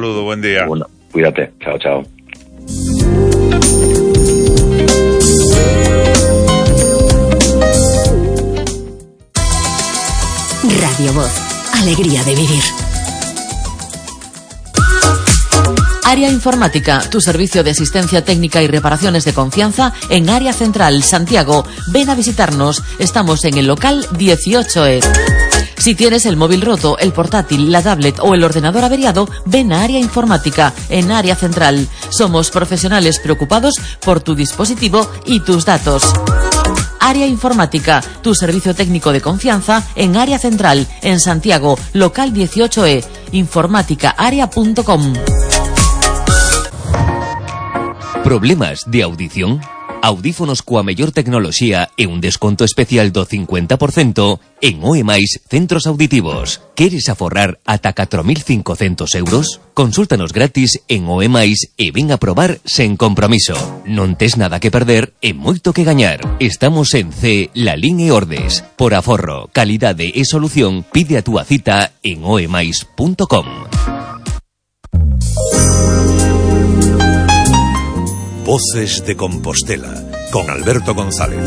saludo, buen día. Bueno, cuídate, chao, chao. Radio Voz, alegría de vivir. Área Informática, tu servicio de asistencia técnica y reparaciones de confianza en Área Central, Santiago. Ven a visitarnos. Estamos en el local 18E. Si tienes el móvil roto, el portátil, la tablet o el ordenador averiado, ven a Área Informática en Área Central. Somos profesionales preocupados por tu dispositivo y tus datos. Área Informática, tu servicio técnico de confianza en Área Central, en Santiago, local 18E, informáticaarea.com. Problemas de audición? Audífonos coa mellor tecnoloxía e un desconto especial do 50% en OEMAIS Centros Auditivos. Queres aforrar ata 4.500 euros? Consúltanos gratis en OEMAIS e ven a probar sen compromiso. Non tes nada que perder e moito que gañar. Estamos en C, Lalín e Ordes. Por aforro, calidade e solución, pide a túa cita en oemais.com. Voces de Compostela, con Alberto González.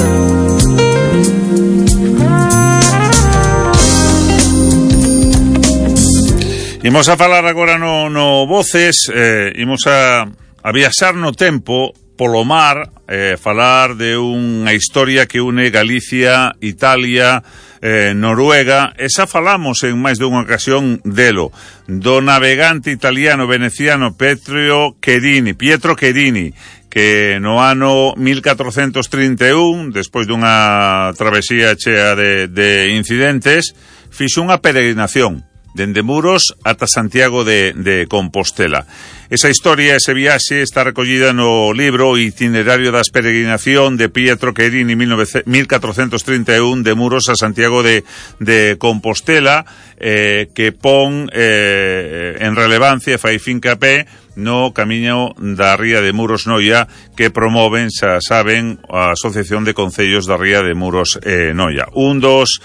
Imos a falar agora no Voces, imos a viaxar no tempo polo mar, falar de unha historia que une Galicia, Italia, Noruega, e xa falamos en máis dunha ocasión delo, do navegante italiano veneciano Pietro Cherini, que no ano 1431, despois dunha travesía chea de incidentes, fixo unha peregrinación dende Muros ata Santiago de Compostela. Esa historia, ese viaxe, está recollida no libro Itinerario das Peregrinación de Pietro Cherini, 1431, de Muros a Santiago de Compostela, que pon en relevancia, fai fincapé no camiño da ría de Muros Noia, que promoven, xa saben, a Asociación de Concellos da ría de Muros Noia. Un dos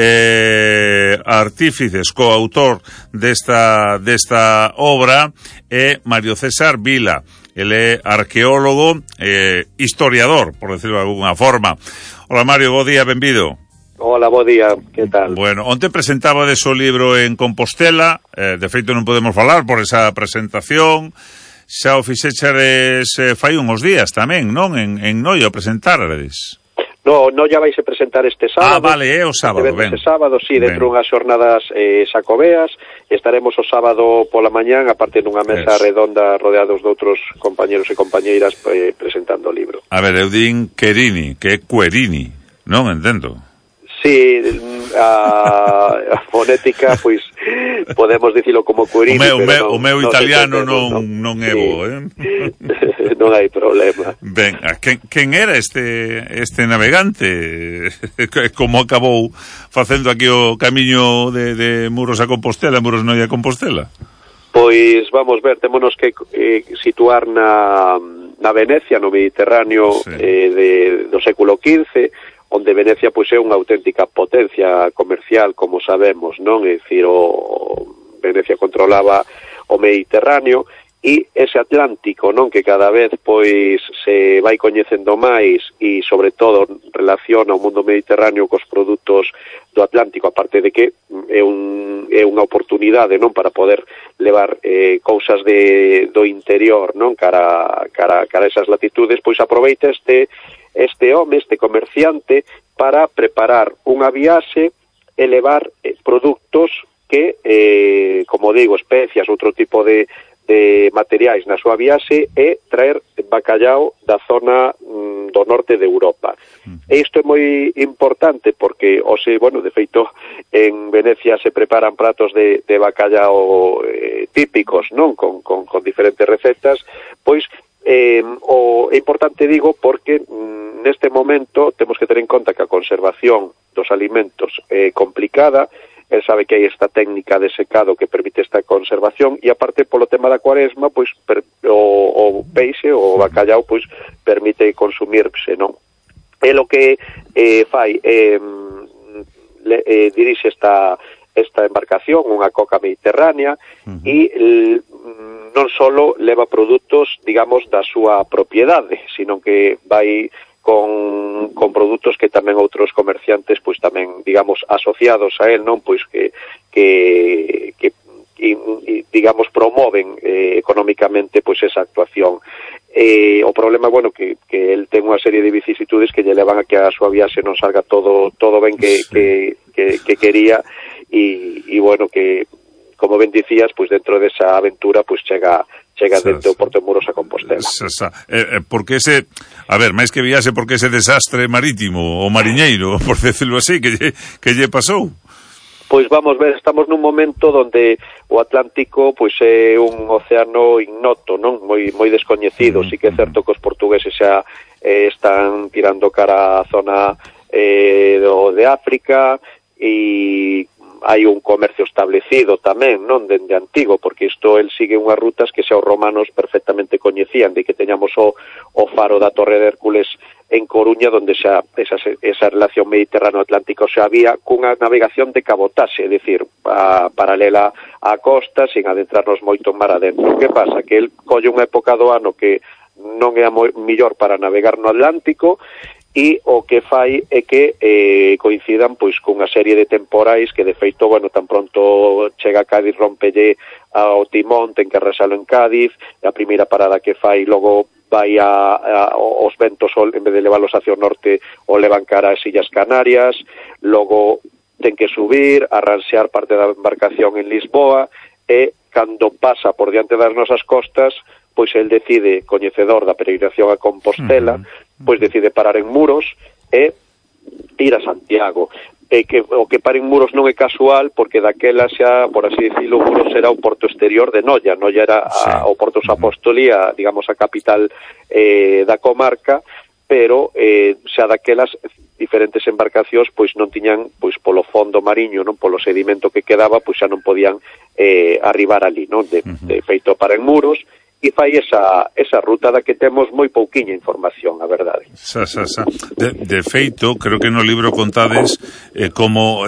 artífices, coautor desta obra, é Mario César Vila. Ele é arqueólogo, historiador, por decirlo de alguna forma. Hola Mario, bo día, benvido. Hola, bo día, que tal? Bueno, onte presentaba o libro en Compostela, de feito non podemos falar por esa presentación, xa o fixechares fai unhos días tamén, non? En Noia o presentaredes. No ya vais a presentar este sábado. Vale, o sábado, ben. Este sábado, sí, dentro dunhas xornadas xacobeas, e estaremos o sábado pola mañán, aparte dunha mesa redonda rodeados de outros compañeros e compañeiras presentando o libro. A ver, eu din Cherini, que é Querini, non entendo. Sí, a fonética, pois, podemos dicilo como Querini, o meu italiano non é bo, Non hai problema. Ben, quen era este navegante? Como acabou facendo aquí o camiño de Muros a Compostela, Muros Noia a Compostela? Pois, vamos ver, témonos que situar na Venecia, no Mediterráneo, do século XV, onde Venecia pois é unha auténtica potencia comercial, como sabemos, non? É dicir, Venecia controlaba o Mediterráneo e ese Atlántico, non? Que cada vez pois se vai coñecendo máis e sobre todo relaciona o mundo mediterráneo cos produtos do Atlántico, aparte de que é unha oportunidade, non? Para poder levar cousas do interior, non? Cara a esas latitudes, pois aproveita este home, este comerciante, para preparar unha viaxe e levar produtos que, como digo, especias, outro tipo de materiais na súa viaxe, e traer bacallau da zona do norte de Europa. E isto é moi importante porque, de feito, en Venecia se preparan pratos de bacallau típicos, non? Con diferentes recetas, pois é importante, digo, porque neste momento temos que ter en conta que a conservación dos alimentos é complicada. Él sabe que hai esta técnica de secado que permite esta conservación, e aparte polo tema da cuaresma, pois o peixe, o bacallau, pois permite consumirse, non? É lo que fai, dirixe esta embarcación, unha coca mediterránea, e solo leva produtos, digamos, da súa propiedade, sino que vai con produtos que tamén outros comerciantes, pois tamén, digamos, asociados a él, non, pois que digamos, promoven económicamente pois esa actuación. O problema, bueno, que el ten unha serie de vicisitudes que lle levan a que a súa viaxe non salga todo ben que quería, e bueno, que como ben dicías, pois dentro desa aventura pois chega dentro do Porto de Muros a Compostela. Porque ese, a ver, máis que viaxe, porque ese desastre marítimo ou mariñeiro, por decirlo así, que lle pasou? Pois vamos ver, estamos nun momento onde o Atlántico pois é un océano ignoto, non? Moi descoñecido. Sí que é certo que os portugueses xa están tirando cara á zona de África, e hai un comercio establecido tamén, non, dende antigo, porque isto el sigue unhas rutas que xa os romanos perfectamente coñecían, de que teñamos o faro da Torre de Hércules en Coruña, onde xa esa relación Mediterráneo-Atlántico xa había cunha navegación de cabotaxe, é dicir, paralela á costa, sin adentrarnos moito en mar adentro. Que pasa? Que el colle unha época do ano que non é a mellor para navegar no Atlántico, e o que fai é que coincidan pois cunha serie de temporais que de feito, bueno, tan pronto chega a Cádiz, rompelle ao timón, ten que arrasalo en Cádiz, a primeira parada que fai logo vai os ventos, en vez de leválos hacia o norte, o levan cara ás Illas Canarias, logo ten que subir, arranxear parte da embarcación en Lisboa, e cando pasa por diante das nosas costas, pois el decide, coñecedor da peregrinación a Compostela, pois decide parar en Muros e ir a Santiago. O que para en Muros non é casual, porque daquela xa, por así dicilo, Muros era o porto exterior de Noia. Noia era o Porto Apóstoli, digamos, a capital da comarca, pero xa daquelas diferentes embarcacións pois non tiñan, pois polo fondo mariño, non, polo sedimento que quedaba, pois xa non podían arribar ali, non, de feito para en Muros, e fai esa ruta da que temos moi pouquiña información, a verdade. De feito, creo que no libro contades como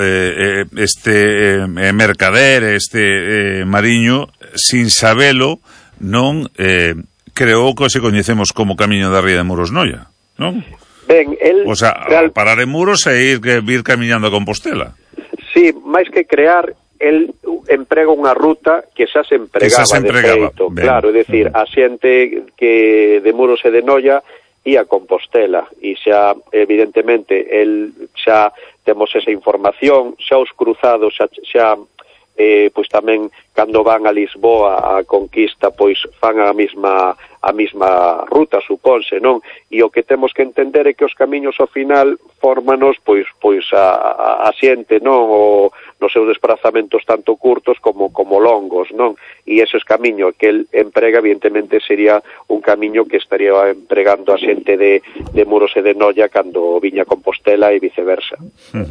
este mercader, este mariño, sin sabelo, non creou que se coñecemos como Camiño da Ría de Muros Noia, non? Ben, o sea, parar en Muros e vir camiñando a Compostela. Sí, máis que crear, el emprega unha ruta que xa se empregaba de feito. Claro, é dicir, a xente que de Muros e de Noia ia a Compostela, e xa, evidentemente, el xa temos esa información, xa os cruzados, xa pois tamén cando van a Lisboa a conquista, pois fan a mesma ruta, supónse, non? E o que temos que entender é que os camiños ao final fórmanos pois a xente, non? Nos seus desplazamentos tanto curtos como longos, non? E eses camiños que el emprega, evidentemente, sería un camiño que estaría empregando a xente de Muros e de Noia cando viña a Compostela e viceversa.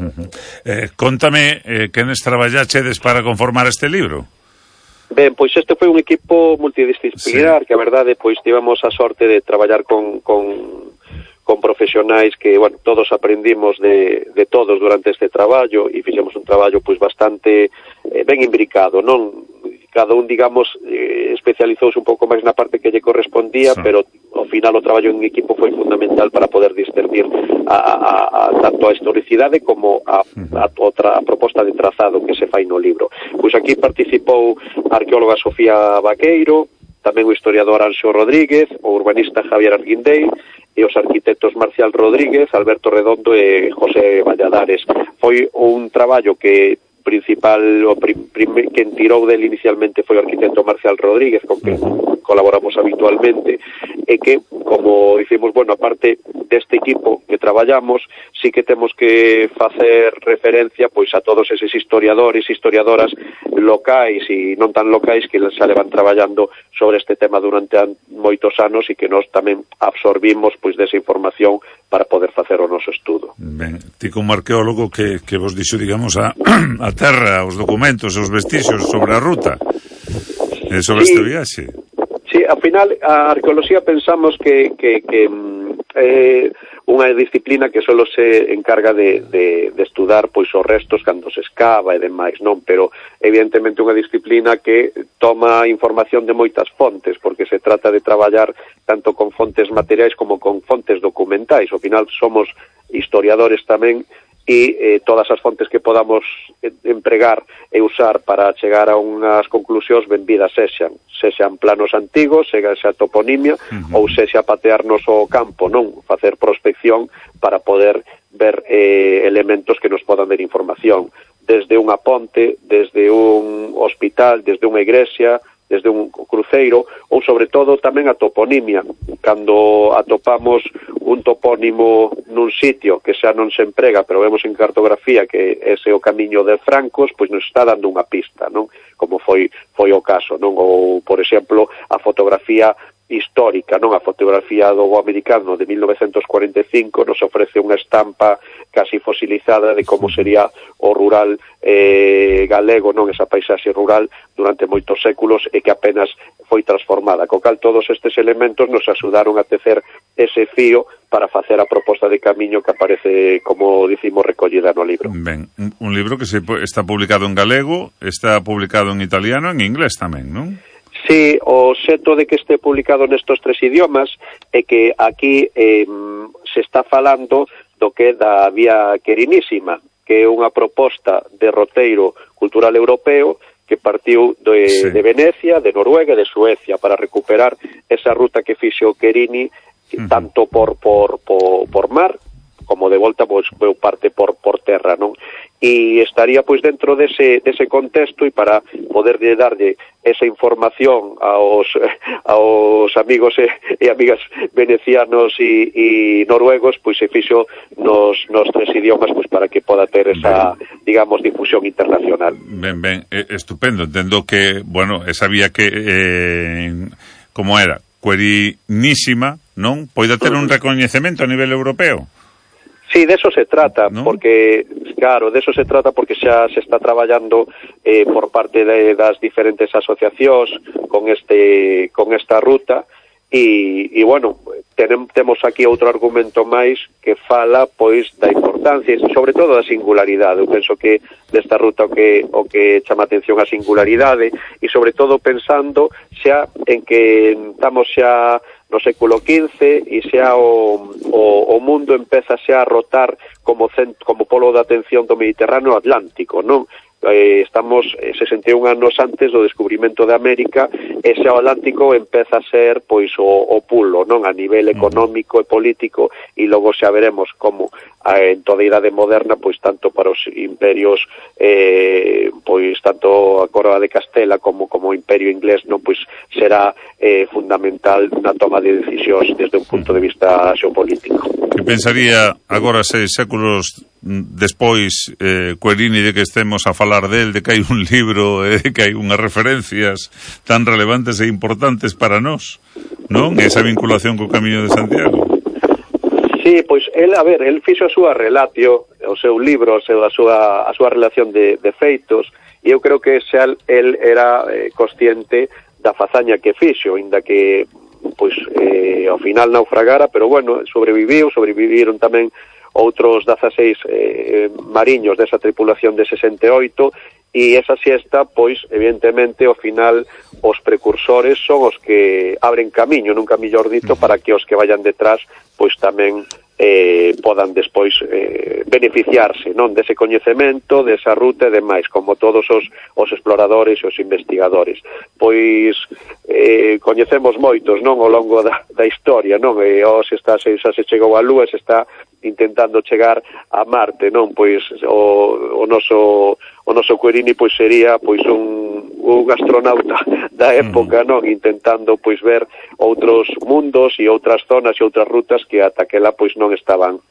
Contame, quenes traballachedes para conformar este libro? Ben, pois este foi un equipo multidisciplinar, que a verdade, pois tivemos a sorte de traballar con profesionais que, bueno, todos aprendimos de todos durante este traballo, e fixemos un traballo pois bastante ben imbricado, non? Cada un, digamos, especializouse un pouco máis na parte que lle correspondía, pero ao final o traballo en equipo foi fundamental para poder discernir tanto a historicidade como a proposta de trazado que se fai no libro. Pois aquí participou a arqueóloga Sofía Vaqueiro, tamén o historiador Anxo Rodríguez, o urbanista Javier Arguindei, e os arquitectos Marcial Rodríguez, Alberto Redondo e José Valladares. Foi un traballo que quen tirou del inicialmente foi o arquitecto Marcial Rodríguez, con que colaboramos habitualmente, e que, como dicimos, bueno, aparte deste equipo que traballamos, sí que temos que facer referencia pois a todos eses historiadores e historiadoras locais e non tan locais que xa levan traballando sobre este tema durante moitos anos, e que nós tamén absorbimos pois desa información para poder facer o noso estudo. Ben, ti como arqueólogo que vos dixo, digamos, a terra, os documentos, os vestixios sobre a ruta, sobre este viaxe. Sí, ao final a arqueoloxía pensamos que unha disciplina que solo se encarga de estudar pois os restos cando se escava e demais, non? Pero evidentemente unha disciplina que toma información de moitas fontes, porque se trata de traballar tanto con fontes materiais como con fontes documentais. Ao final somos historiadores tamén, e todas as fontes que podamos empregar e usar para chegar a unhas conclusións benvidas sexan planos antigos, sexa toponimia, ou sexa patearnos o campo, non? Facer prospección para poder ver elementos que nos podan dar información, desde unha ponte, desde un hospital, desde unha igrexa, desde un cruceiro, ou sobre todo tamén a toponimia. Cando atopamos un topónimo nun sitio que xa non se emprega, pero vemos en cartografía que ese é o camiño de Francos, pois nos está dando unha pista, non? Como foi o caso, non? Ou, por exemplo, a fotografía histórica, non? A fotografía do americano de 1945 nos ofrece unha estampa casi fosilizada de como sería o rural galego, non? Esa paisaxe rural durante moitos séculos e que apenas foi transformada, co cal todos estes elementos nos axudaron a tecer ese fío para facer a proposta de camiño que aparece, como dicimos, recollida no libro. Ben, un libro que está publicado en galego, está publicado en italiano e en inglés tamén, non? Sí, o xeto de que este publicado nestos 3 idiomas é que aquí se está falando do que da Vía Querinísima, que é unha proposta de roteiro cultural europeo que partiu de Venecia, de Noruega e de Suecia para recuperar esa ruta que fixo Querini tanto por mar como de volta pois parte por terra, non? E estaría pois dentro dese contexto, e para poder darlle esa información aos amigos e amigas venecianos e noruegos, pois se fixo nos 3 idiomas pois para que poda ter esa, digamos, difusión internacional. Ben, estupendo. Entendo que, bueno, esa vía que como era, Querinísima, non? Poida ter un recoñecemento a nivel europeo. Sí, de eso se trata, ¿no? Porque, claro, de eso se trata porque xa se está traballando por parte das diferentes asociacións con esta ruta e bueno, temos aquí outro argumento máis que fala, pois, da importancia e sobre todo da singularidade. Eu penso que desta ruta o que chama atención a singularidade e sobre todo pensando xa en que estamos xa no século XV e xa o mundo empeza xa a rotar como polo de atención do Mediterráneo Atlántico, non? Estamos 61 anos antes do descubrimento de América e xa o Atlántico empeza a ser pois o pulo, non? A nivel económico e político, e logo xa veremos como en toda a idade moderna, pois tanto para os imperios pois tanto a Coroa de Castela como o Imperio Inglés, non, pois será fundamental na toma de decisións desde un punto de vista xeopolítico. Que pensaría agora 6 séculos despois Querini de que estemos a falar del, de que hai un libro, de que hai unhas referencias tan relevantes e importantes para nós, non? Esa vinculación co Camiño de Santiago. Sí, pois el fixo a súa relatio, o seu libro, a súa relación de feitos, e eu creo que xa el era consciente da fazaña que fixo, inda que pois ao final naufragara, pero bueno, sobreviviron tamén outros 16 mariños desa tripulación de 68, e esa siesta, pois, evidentemente, ao final, os precursores son os que abren camiño, nunca mellor dito, para que os que vayan detrás, pois tamén podan despois beneficiarse, non, dese coñecemento, desa ruta e demais, como todos os exploradores e os investigadores. Pois coñecemos moitos, non, ao longo da historia, non, xa se chegou á Lúa, se está intentando chegar a Marte, non, pois o noso Querini pois sería pois un astronauta da época, non, intentando pois ver outros mundos e outras zonas e outras rutas que ata aquela pois non estaban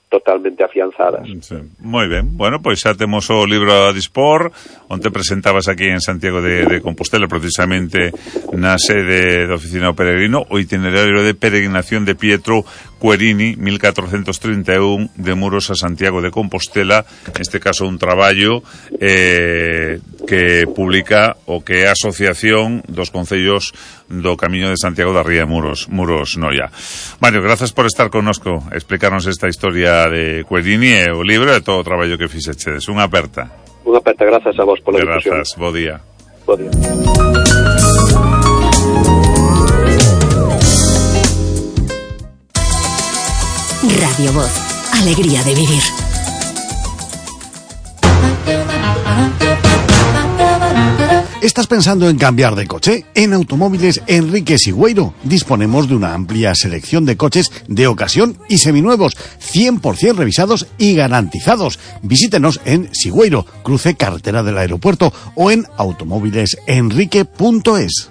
totalmente afianzadas. Sí. Moi ben, bueno, pois xa temos o libro a dispor, onde presentabas aquí en Santiago de Compostela, precisamente na sede da Oficina do Peregrino, o itinerario de peregrinación de Pietro Querini, 1431, de Muros a Santiago de Compostela, neste caso un traballo que publica o que é a Asociación dos Concellos do Camiño de Santiago da Ría de Muros Noia. Mario, grazas por estar connosco, explicarnos esta historia de Querini e o libro e todo o traballo que fixechedes. Unha aperta. Unha aperta, grazas a vos pola difusión. Grazas, bo día. Bo día. Radio Voz, alegría de vivir. ¿Estás pensando en cambiar de coche? En Automóviles Enrique Sigüeiro disponemos de una amplia selección de coches de ocasión y seminuevos, 100% revisados y garantizados. Visítenos en Sigüeiro, cruce carretera del aeropuerto, o en automóvilesenrique.es.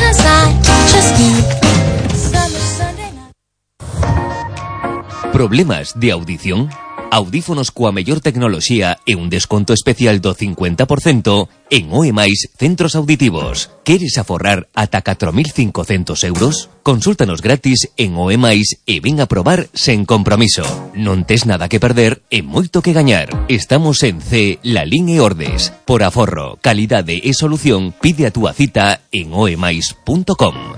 Problemas de audición? Audífonos coa mellor tecnoloxía e un desconto especial do 50% en OEMais Centros Auditivos. Queres aforrar ata 4.500 euros? Consúltanos gratis en OEMais e ven a probar sen compromiso. Non tes nada que perder e moito que gañar. Estamos en C, Lalín e Ordes. Por aforro, calidade e solución, pide a túa cita en oemais.com.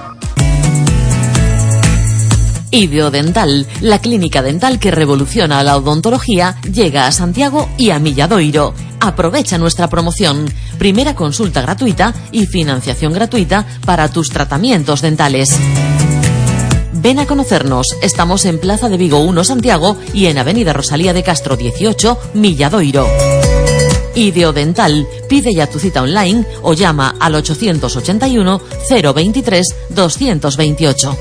Ideodental, la clínica dental que revoluciona la odontología, llega a Santiago y a Milladoiro. Aprovecha nuestra promoción. Primera consulta gratuita y financiación gratuita para tus tratamientos dentales. Ven a conocernos. Estamos en Plaza de Vigo 1 Santiago y en Avenida Rosalía de Castro 18 Milladoiro. Ideodental, pide ya tu cita online o llama al 881 023 228.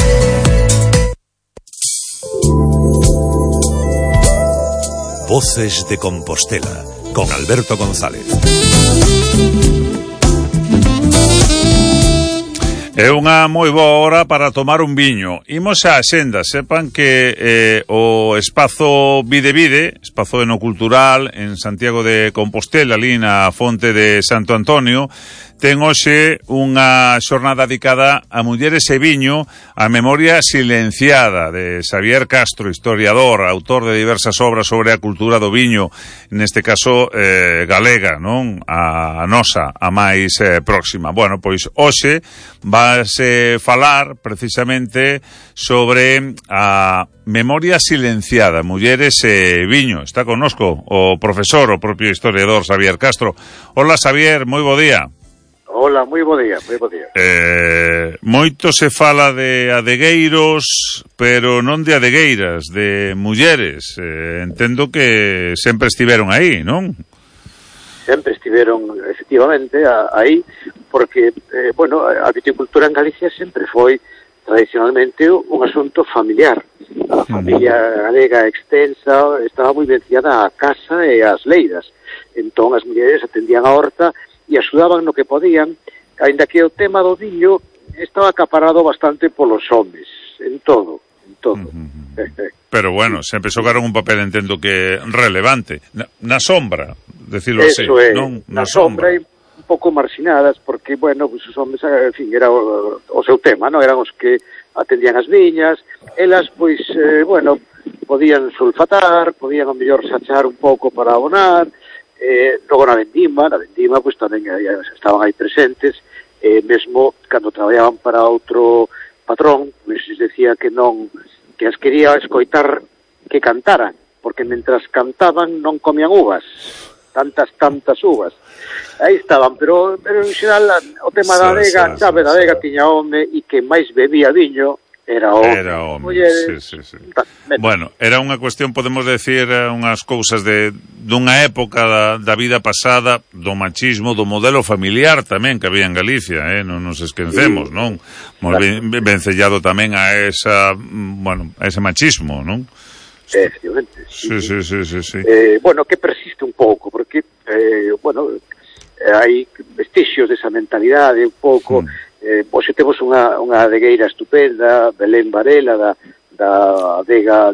Voces de Compostela, con Alberto González. É unha moi boa hora para tomar un viño. Imos á axenda. Sepan que o espazo Vide, espazo enocultural en Santiago de Compostela, ali na fonte de Santo Antonio, ten hoxe unha xornada dedicada a mulleres e viño, a memoria silenciada de Xavier Castro, historiador, autor de diversas obras sobre a cultura do viño, neste caso galega, non? A nosa, a máis próxima. Bueno, pois hoxe váse falar precisamente sobre a memoria silenciada, mulleres e viño. Está connosco o profesor, o propio historiador Xavier Castro. Hola Xavier, moi bo día. Hola, moi bo día, moi bo día. Moito se fala de adegueiros, pero non de adegueiras, de mulleres. Entendo que sempre estiveron aí, non? Sempre estiveron, efectivamente, aí, porque, a viticultura en Galicia sempre foi tradicionalmente un asunto familiar. A familia galega extensa estaba moi venciada á casa e ás leiras. Entón, as mulleres atendían a horta e axudaban no que podían, aínda que o tema do viño estaba acaparado bastante polos homes, en todo. Pero bueno, sempre xogaron un papel, entendo que relevante, na sombra, decirlo así, non? Na sombra e un pouco marxinadas, porque, os homes, en fin, era o seu tema, non? Eran os que atendían as viñas, elas, podían sulfatar, podían, ao mellor, sachar un pouco para abonar. Logo na vendima, pois tamén estaban aí presentes, mesmo cando traballaban para outro patrón, pois decía que non, que as quería escoitar que cantaran, porque mentras cantaban non comían uvas, tantas uvas. Aí estaban, pero en xeral o tema da adega, a chave da adega tiña home e que máis bebía viño era home. Mulleres, sí. Bueno, era unha cuestión, podemos decir, unhas cousas dunha época da vida pasada, do machismo, do modelo familiar tamén que había en Galicia, non nos esquecemos, non? Vencellado tamén a ese machismo, non? Efectivamente. Sí. Que persiste un pouco, porque, hai vestixios desa mentalidade un pouco. Hoxe temos unha adegueira estupenda, Belén Varela, da adega de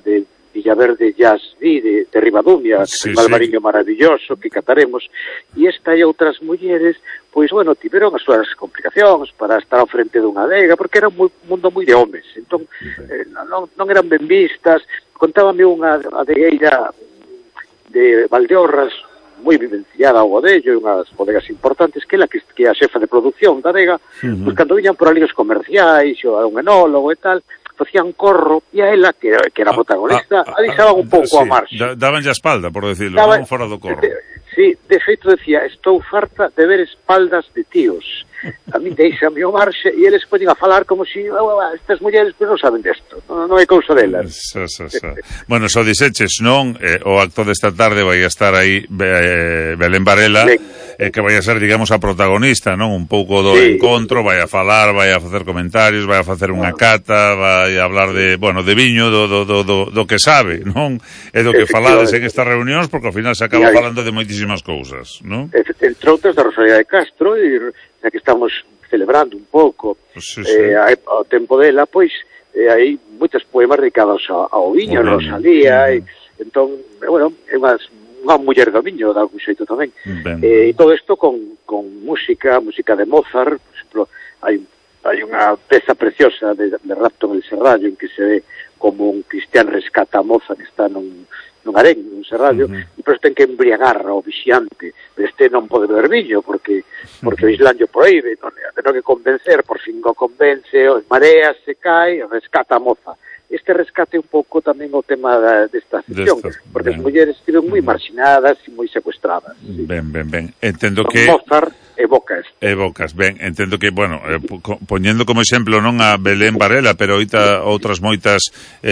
Villa Verde Jazz de Ribadumia, un albariño maravilloso que cataremos, e esta e outras mulleres, pois, bueno, tiveron as súas complicacións para estar ao frente dunha adega, porque era un mundo moi de homes, entón, non eran ben vistas. Contábame unha adegueira de Valdeorras, moi vivenciada ao Godello, unhas bodegas importantes, que é a xefa de produción da adega, pois cando viñan por ali os comerciais, o un enólogo e tal, facían corro, e a ela, que era protagonista, avisaban un pouco a marxe. Daban a espalda, por decirlo, non fora do corro. Sí, de feito decía, estou farta de ver espaldas de tíos. A mí deixame o marxe e eles poñen a falar como si estas mulleres non saben desto, non é cousa delas. Bueno, só dixeches, non? O acto desta tarde vai a estar aí Belén Varela, que vai a ser, digamos, a protagonista, non? Un pouco do encontro, vai a falar, vai a facer comentarios, vai a facer unha cata, vai a hablar de, bueno, de viño, do que sabe, non? E do que falades en estas reunións, porque ao final se acaba falando de moitísimas cousas, non? Entre outras da Rosalía de Castro, e que estamos celebrando un pouco ao tempo dela, pois hai moitos poemas dedicados ao viño, Rosalía, e entón, bueno, é unha muller do viño, de algún xeito tamén. E todo isto con música de Mozart, por exemplo, hai unha peza preciosa de Rapto en el Serrallo, en que se ve como un cristián rescata a moza que está nun harén, nun serrallo, e por ten que embriagar ao vixiante. Este non pode beber viño, porque o Islán lle proíbe, ten que convencer, por fin o convence, marea, se cae, rescata a moza. Este rescate un pouco tamén o tema desta sesión, porque as mulleres estiven moi marxinadas e moi secuestradas. Ben. Entendo que Mozart evocas, ben, entendo que, bueno, poñendo como exemplo non a Belén Varela, pero outras moitas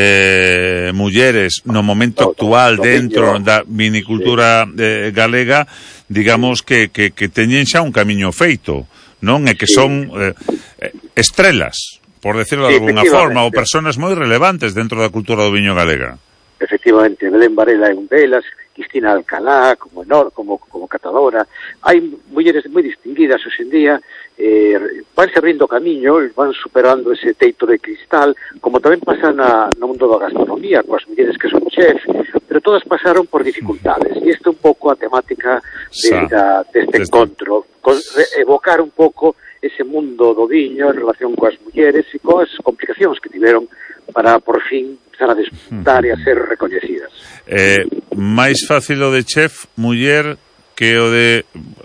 mulleres no momento actual dentro da vinicultura galega, digamos que teñen xa un camiño feito, non? E que son estrelas, por decirlo de alguna forma, ou personas moi relevantes dentro da cultura do viño galega. Efectivamente, Belén Varela é un delas, Cristina Alcalá, como catadora. Hai mulleres moi distinguidas hoxe en día, van se abrindo camiño, van superando ese teito de cristal, como tamén pasa no mundo da gastronomía, coas mulleres que son chef, pero todas pasaron por dificultades, e isto é un pouco a temática deste encontro, evocar un pouco ese mundo do viño en relación coas mulleres e coas complicacións que tiveron para, por fin, empezar a disfrutar e a ser recoñecidas. Máis fácil o de chef, muller, que o de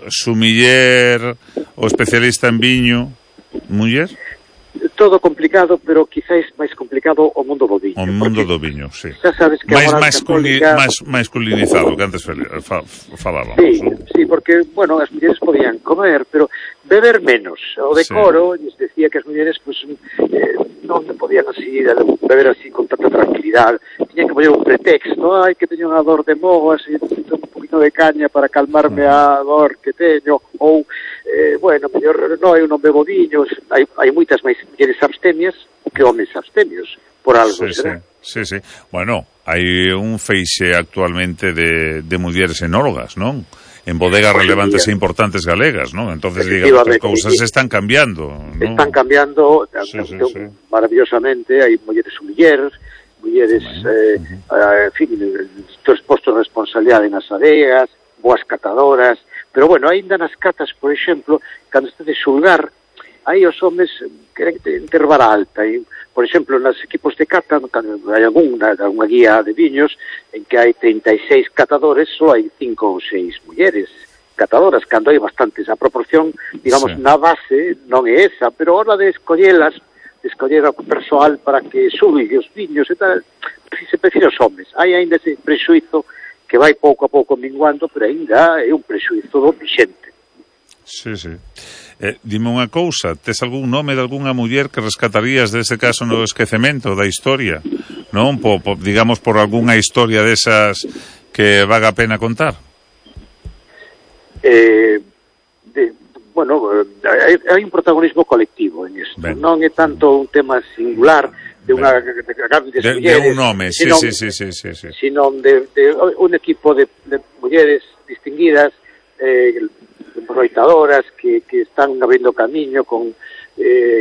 sumiller, o especialista en viño, muller? Todo complicado, pero quizáis máis complicado o mundo do viño. O mundo do viño, sí. Xa sabes que máis culinizado que antes falábamos. Sí, porque, bueno, as mulleres podían comer, pero beber menos. O decoro, lles decía que as mulleres, pues, non podían así beber así con tanta tranquilidade. Tiñan que poñer un pretexto, que teño unha dor de mogas e necesito un poquito de caña para calmarme a dor que teño, ou bueno, mellor eu non bebo viños. Hai moitas máis mulleres abstemias que homes abstemios, por algo, será? Sí. Bueno, hai un feixe actualmente de mulleres enólogas, non? En bodegas relevantes e importantes galegas, non? Entonces, digamos, as cousas están cambiando, non? Están cambiando maravillosamente. Hai mulleres sumilleres, mulleres, en fin, postos de responsabilidade nas adegas, boas catadoras, pero, bueno, ainda nas catas, por exemplo, cando este de xulgar, aí os homes queren ter vara alta, e, por exemplo, nos equipos de cata, cando hai algunha guía de viños, en que hai 36 catadores, só hai 5 ou 6 mulleres catadoras, cando hai bastantes. A proporción, digamos, na base non é esa, pero a hora de escoller o persoal para que xulgue os viños e tal, se prefire os homes. Hai ainda ese prexuizo que vai pouco a pouco minguando, pero ainda é un prexuizo do vixente. Sí. Dime unha cousa, tes algún nome de algunha muller que rescatarías dese caso no esquecemento da historia, non? Digamos, por algunha historia desas que vaga a pena contar? Bueno, hai un protagonismo colectivo en isto. Non é tanto un tema singular de unha grandes mulleres, de un nome, sí. Sino de un equipo de mulleres distinguidas, aproveitadoras que están abrindo camiño con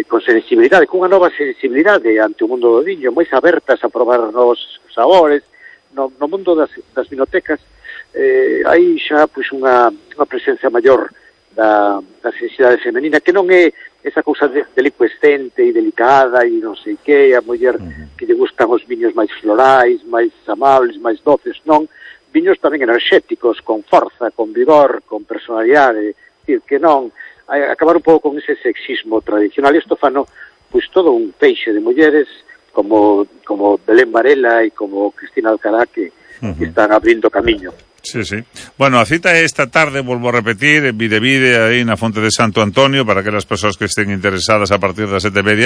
sensibilidade, con unha nova sensibilidade ante o mundo do viño, moi abertas a probar novos sabores, no mundo das vinotecas hai xa pois unha presencia maior da sensibilidade femenina, que non é esa cousa delicuescente e delicada e non sei que, a muller que lle gustan os viños máis florais, máis amables, máis doces, non, viños tamén enerxéticos, con forza, con vigor, con personalidade, decir, que non, acabar un pouco con ese sexismo tradicional. Isto fano, pois, todo un peixe de mulleres como Belén Varela e como Cristina Alcará que están abrindo camiño. Sí, sí. Bueno, a cita é esta tarde, volvo a repetir, en Vide aí na Fonte de Santo Antonio, para aquelas persoas que estén interesadas a partir das 7:30.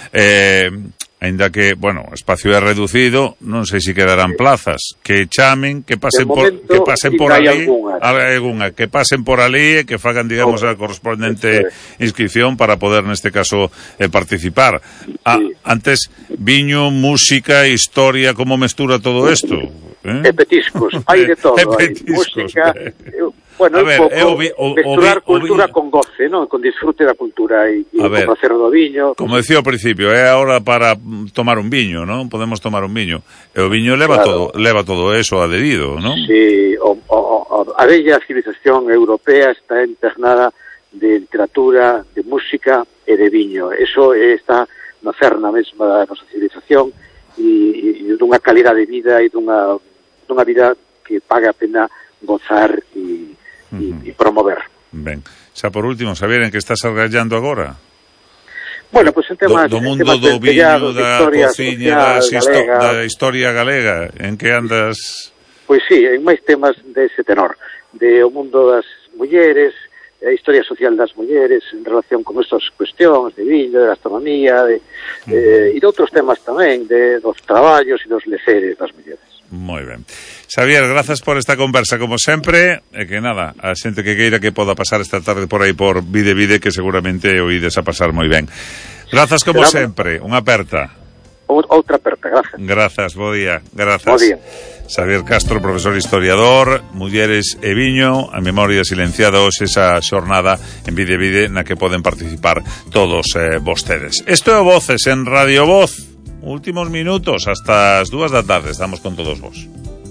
Ainda que, bueno, o espacio é reducido, non sei se quedarán plazas. Que chamen, que pasen por ali, que pasen por ali e que fagan, digamos, a correspondente inscripción para poder, neste caso, participar. Antes, viño, música, historia, como mestura todo isto? E petiscos, hai de todo, hai música, bueno, mesturar cultura con goce, non? Con disfrute da cultura e con placer do viño. Como decía ao principio, é a hora para tomar un viño, non? Podemos tomar un viño. E o viño leva todo eso adherido, non? Sí, a bella civilización europea está internada de literatura, de música e de viño. Eso está na cerna mesma da nosa civilización e dunha calidad de vida e dunha vida que paga a pena gozar e promover. Ben, xa por último, Xavier, en que estás argallando agora? Bueno, pois en temas do mundo do viño, da cociña, da historia galega, en que andas? Pois sí, en máis temas dese tenor, de o mundo das mulleres, a historia social das mulleres en relación con estas cuestións de viño, de gastronomía, e de outros temas tamén, dos traballos e dos leceres das mulleres. Moi ben. Xavier, grazas por esta conversa, como sempre, e que nada, a xente que queira que poda pasar esta tarde por aí por Vide, que seguramente o ides a pasar moi ben. Grazas como sempre, unha aperta. Outra aperta, grazas. Grazas, bo día, grazas. Bo día. Xavier Castro, profesor historiador, Mulleres e Viño, a memoria silenciada hoxe esa xornada en Vide na que poden participar todos vostedes. Isto é Voces en Radio Voz. Últimos minutos, hasta as 2 da tarde, estamos con todos vos.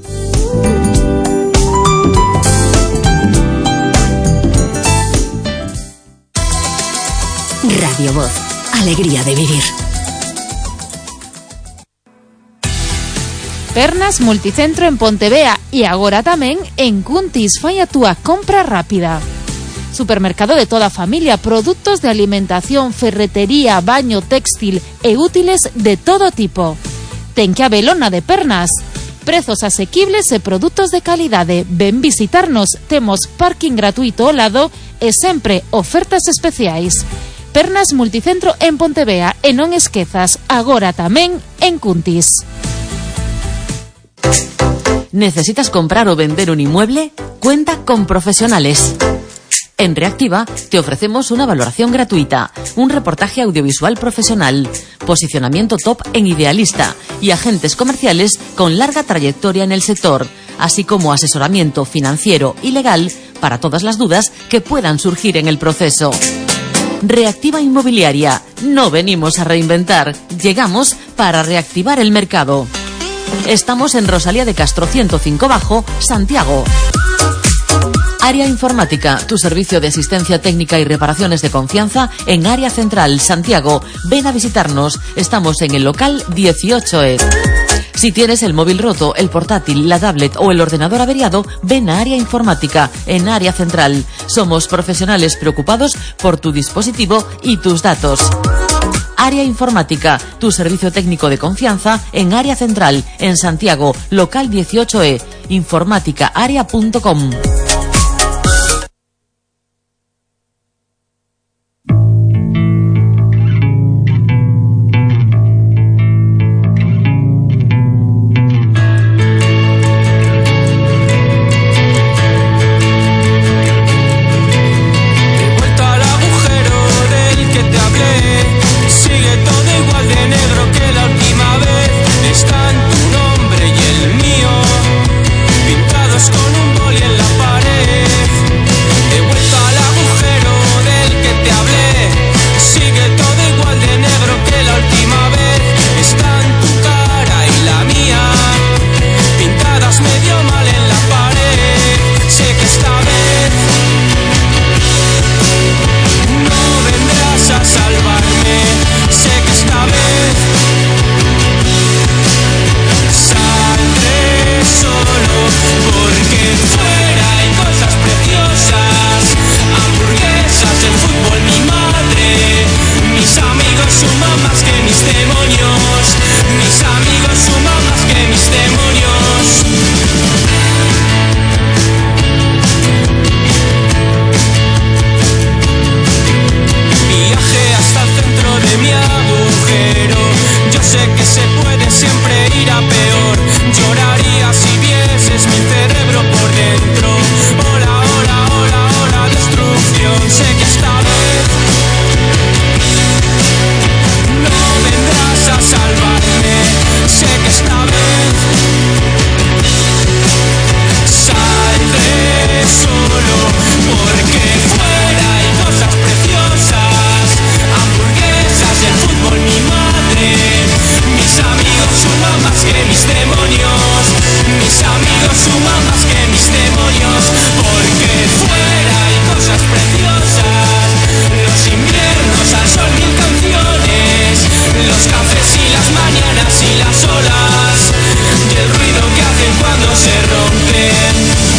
Radio Voz, alegría de vivir. Pernas Multicentro en Pontevea e agora tamén en Cuntis. Fai a túa compra rápida. Supermercado de toda a familia, produtos de alimentación, ferretería, baño, textil e útiles de todo tipo. Ten que habelona de Pernas. Prezos asequibles e produtos de calidade. Ven visitarnos, temos parking gratuito ao lado e sempre ofertas especiais. Pernas Multicentro en Pontevea e non esquezas, agora tamén en Cuntis. ¿Necesitas comprar o vender un inmueble? Cuenta con profesionales. En Reactiva te ofrecemos una valoración gratuita, un reportaje audiovisual profesional, posicionamiento top en Idealista y agentes comerciales con larga trayectoria en el sector, así como asesoramiento financiero y legal para todas las dudas que puedan surgir en el proceso. Reactiva Inmobiliaria. No venimos a reinventar, llegamos para reactivar el mercado. Estamos en Rosalía de Castro 105 Bajo, Santiago. Área Informática, tu servicio de asistencia técnica y reparaciones de confianza en Área Central, Santiago. Ven a visitarnos, estamos en el local 18E. Si tienes el móvil roto, el portátil, la tablet o el ordenador averiado, ven a Área Informática en Área Central. Somos profesionales preocupados por tu dispositivo y tus datos. Área Informática, tu servicio técnico de confianza en Área Central, en Santiago, local 18E, informáticaarea.com. Están tu nombre y el mío pintados con un boli en la pared. pero yo sé que se puede siempre ir a peor. Lloraría si vieses mi cerebro por dentro. Hola, hola, hola, hola, destrucción. Sé que esta vez no vendrás a salvarme. Sé que esta vez saldré solo, porque fuera hay cosas preciosas, hamburguesas, el fútbol, mi madre, mis amigos suman más que mis demonios, mis amigos suman más que mis demonios, porque fuera hay cosas preciosas, los inviernos al sol, mil canciones, los cafés y las mañanas y las olas, y el ruido que hacen cuando se rompen.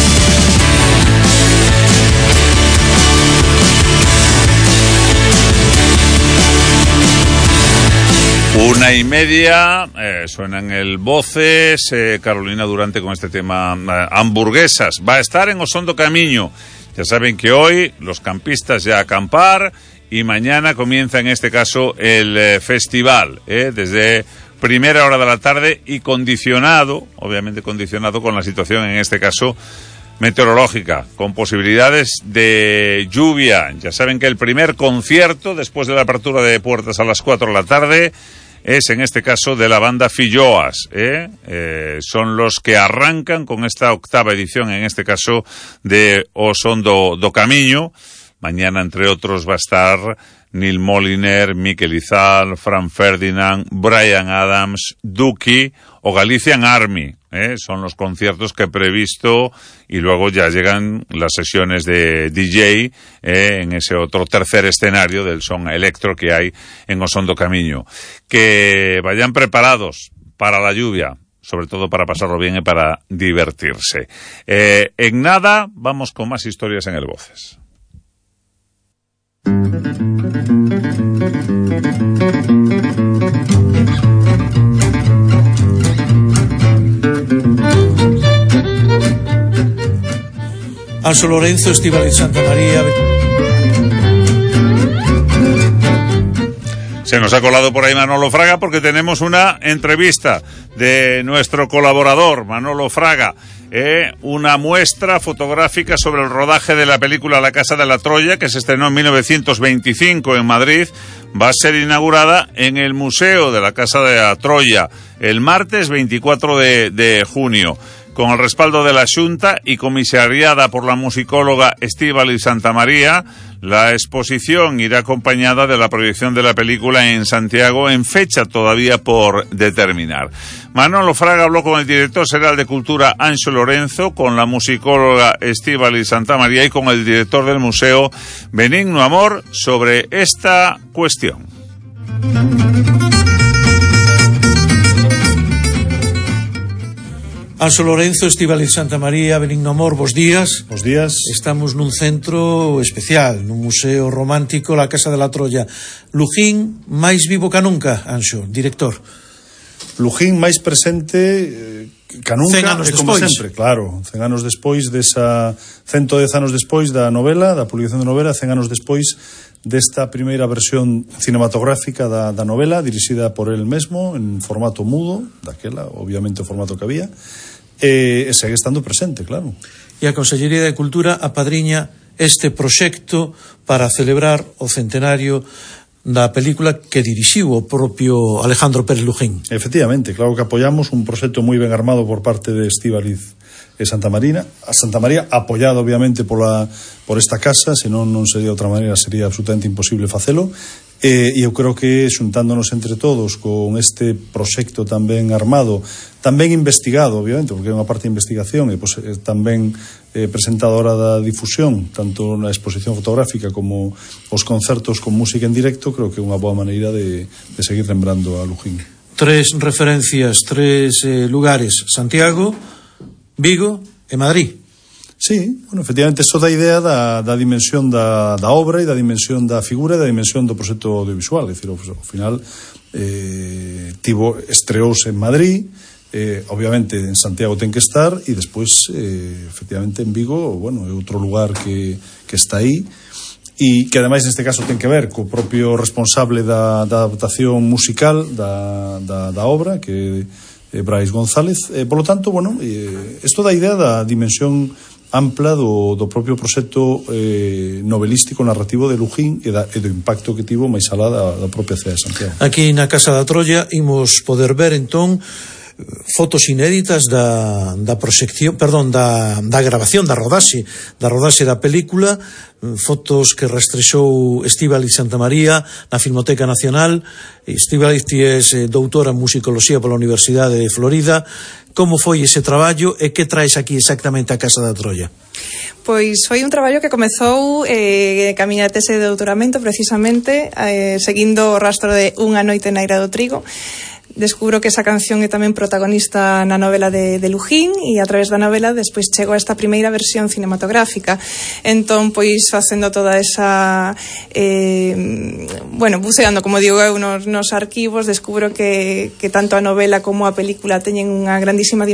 Una y media, suenan el Voces, Carolina Durante con este tema, hamburguesas. Va a estar en Osondo Camiño. Ya saben que hoy los campistas ya a acampar y mañana comienza en este caso el festival, desde primera hora de la tarde y condicionado, obviamente condicionado con la situación en este caso meteorológica, con posibilidades de lluvia. Ya saben que el primer concierto después de la apertura de puertas a las 4 de la tarde es en este caso de la banda Filloas, son los que arrancan con esta octava edición, en este caso de Osondo do Camiño. Mañana, entre otros, va a estar Neil Moliner, Mikel Izal, Fran Ferdinand, Bryan Adams, Duki o Galician Army. Son los conciertos que he previsto, y luego ya llegan las sesiones de DJ en ese otro tercer escenario del son electro que hay en Osondo Camiño. Que vayan preparados para la lluvia, sobre todo para pasarlo bien y para divertirse. En nada, vamos con más historias en el Voces. Anxo Lorenzo, Estíbaliz Santa María. Se nos ha colado por ahí Manolo Fraga porque tenemos una entrevista de nuestro colaborador Manolo Fraga, una muestra fotográfica sobre el rodaje de la película La Casa de la Troya, que se estrenó en 1925 en Madrid. Va a ser inaugurada en el Museo de la Casa de la Troya el martes 24 de junio. Con el respaldo de la Xunta y comisariada por la musicóloga Estíbaliz Santa María, la exposición irá acompañada de la proyección de la película en Santiago en fecha todavía por determinar. Manolo Fraga habló con el director general de Cultura Anxo Lorenzo, con la musicóloga Estíbaliz Santa María y con el director del museo Benigno Amor sobre esta cuestión. Anxo Lorenzo, Estíbaliz Santa María, Benigno Amor, bos días. Bos días. Estamos nun centro especial, nun museo romántico, la Casa de la Troya. Lujín máis vivo ca nunca, Anxo, director. Lujín máis presente ca nunca, 100 anos como despois. sempre, claro. 100 anos despois desa 110 anos despois da novela, da publicación da novela, 100 anos despois desta primeira versión cinematográfica da novela, dirixida por el mesmo, en formato mudo, daquela, obviamente o formato que había, e segue estando presente, claro. E a Consellería de Cultura apadriña este proxecto para celebrar o centenario da película que dirixiu o propio Alejandro Pérez Lujín. Efectivamente, claro que apoyamos un proxecto moi ben armado por parte de Estíbaliz Santa María, apoyado obviamente por esta casa, senón non sería de outra maneira, sería absolutamente imposible facelo. E eu creo que xuntándonos entre todos con este proxecto tan ben armado, tan ben investigado, obviamente, porque é unha parte de investigación e pues, tamén presentado a hora da difusión, tanto na exposición fotográfica como os concertos con música en directo, creo que é unha boa maneira de seguir lembrando a Lujín. 3 referencias, 3 lugares: Santiago, Vigo e Madrid. Sí, bueno, efectivamente, iso dá idea da dimensión da obra e da dimensión da figura e da dimensión do proxecto audiovisual. É dicir, ao final estreouse en Madrid, obviamente en Santiago ten que estar, e despois efectivamente en Vigo, bueno, é outro lugar que está aí, e que ademais neste caso ten que ver co propio responsable da adaptación musical da obra, que é Brais González. Por lo tanto, bueno, isto dá idea da dimensión ampla do propio proxecto novelístico narrativo de Lujín e do impacto que tivo máis alá da propia cidade de Santiago. Aquí na Casa da Troia imos poder ver entón fotos inéditas da proxección, perdón, da grabación, da rodaxe da película, fotos que rastrexou Estíbaliz Santamaría na Filmoteca Nacional. Estíbaliz, ti és doutora en musicoloxía pola Universidade de Florida. Como foi ese traballo e que traes aquí exactamente a Casa da Troia? Pois foi un traballo que comezou camiña a tese de doutoramento precisamente seguindo o rastro de Unha noite na Eira do Trigo. Descubro que esa canción é tamén protagonista na novela de Lujín e a través da novela despois chego a esta primeira versión cinematográfica. Entón, pois, facendo toda esa buceando, como digo eu, nos arquivos, descubro que tanto a novela como a película teñen unha grandísima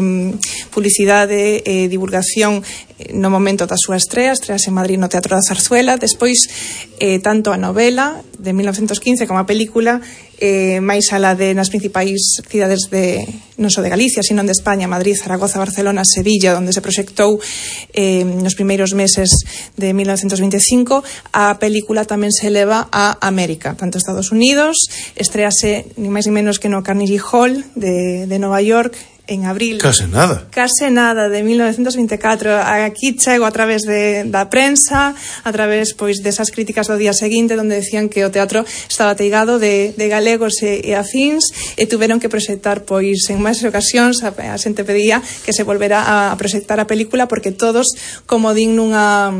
publicidade e divulgación no momento da súa estreas en Madrid no Teatro da Zarzuela. Despois, tanto a novela de 1915 como a película máis alá de nas principais cidades non só de Galicia, sino de España, Madrid, Zaragoza, Barcelona, Sevilla, onde se proxectou nos primeiros meses de 1925. A película tamén se eleva a América, tanto Estados Unidos, estrease ni máis ni menos que no Carnegie Hall de Nova York en abril. Case nada de 1924. Aquí chego a través da prensa, a través pois desas críticas do día seguinte, onde decían que o teatro estaba ateigado de galegos e afíns, e tuveron que proxectar pois en máis ocasións. A xente pedía que se volvera a proxectar a película, porque todos, como din nun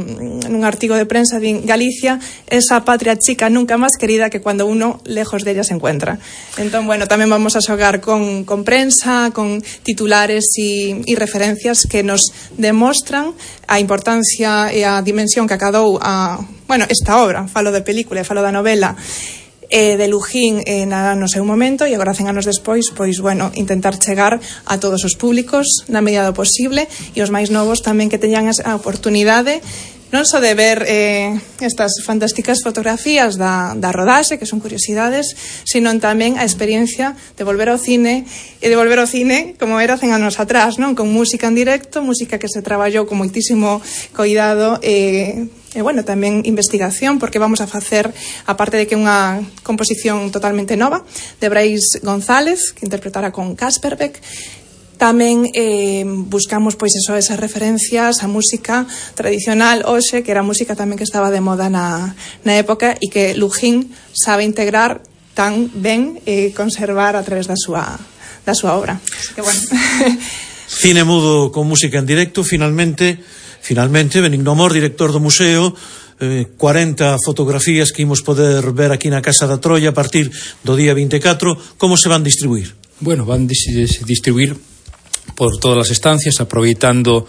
artigo de prensa, din: Galicia, esa patria chica nunca máis querida que cuando uno lejos de ella se encuentra. Entón, bueno, tamén vamos a xogar con prensa, con titulares e referencias que nos demostran a importancia e a dimensión que acadou esta obra. Falo de película e falo da novela de Lujín no seu momento, e agora 100 anos despois, pois, bueno, intentar chegar a todos os públicos na medida do posible, e os máis novos tamén que teñan a oportunidade non só de ver estas fantásticas fotografías da rodaxe, que son curiosidades, sino tamén a experiencia de volver ao cine, e de volver ao cine como era 100 anos atrás, non? Con música en directo, música que se traballou con moitísimo cuidado e tamén investigación, porque vamos a facer, aparte de que unha composición totalmente nova de Brais González, que interpretará con Kasperbeck, tamén buscamos pois esas referencias a música tradicional hoxe, que era música tamén que estaba de moda na época, e que Lujín sabe integrar tan ben e conservar a través da súa obra. Así que, bueno. Cine mudo con música en directo. Finalmente, Benigno Amor, director do museo, 40 fotografías que imos poder ver aquí na Casa da Troia a partir do día 24. Como se van distribuir? Bueno, van distribuir por todas as estancias, aproveitando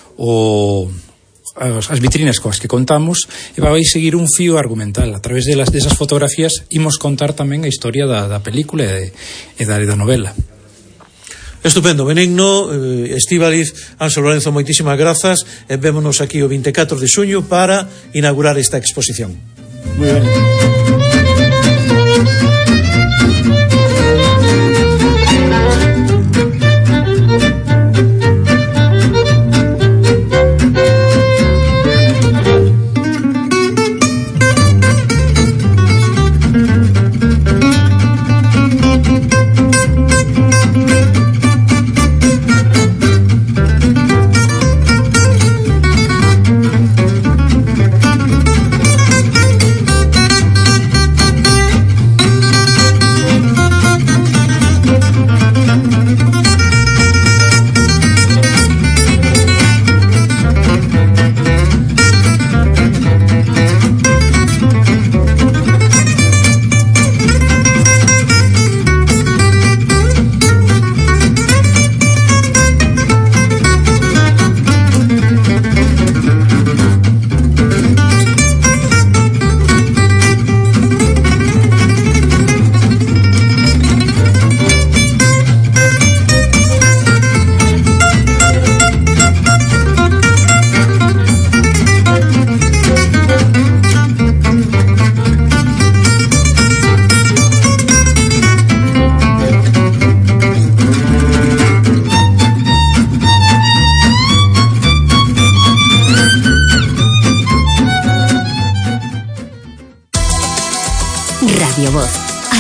as vitrinas coas que contamos, e vai seguir un fío argumental. A través desas fotografías imos contar tamén a historia da película e da novela. Estupendo, Benigno, Estíbaliz, Anxo Lorenzo, moitísimas grazas, e vémonos aquí o 24 de xuño para inaugurar esta exposición. Muy ben.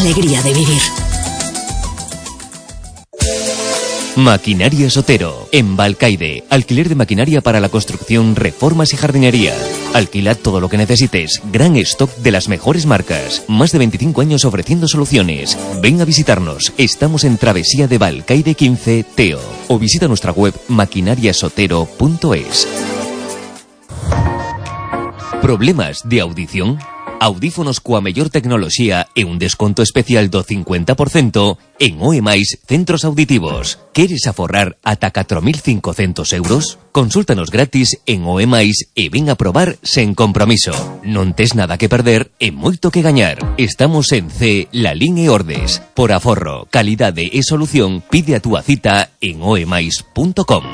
Alegría de vivir. Maquinaria Sotero, en Balcaide. Alquiler de maquinaria para la construcción, reformas y jardinería. Alquila todo lo que necesites. Gran stock de las mejores marcas. Más de 25 años ofreciendo soluciones. Ven a visitarnos. Estamos en Travesía de Balcaide 15, Teo. O visita nuestra web maquinariasotero.es. ¿Problemas de audición? Audífonos coa mellor tecnoloxía e un desconto especial do 50% en OEMAIS Centros Auditivos. Queres aforrar ata 4.500 euros? Consúltanos gratis en OEMAIS e ven a probar sen compromiso. Non tes nada que perder e moito que gañar. Estamos en C, Lalín e Ordes. Por aforro, calidade e solución, pide a túa cita en oemais.com.